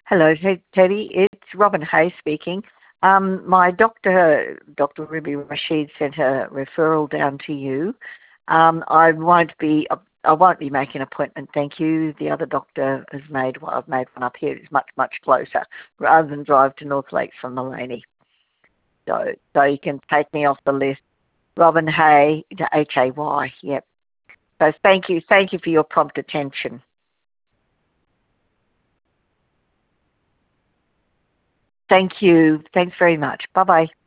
Hello, Teddy. It's Robin Hay speaking. My doctor, Dr. Ruby Rashid, sent a referral down to you. I won't be making an appointment. Thank you. The other doctor has made. Well, I've made one up here. It's much closer, rather than drive to North Lakes from Maleny. So you can take me off the list. Robin Hay, Hay. Yep. So thank you for your prompt attention. Thank you. Thanks very much. Bye-bye.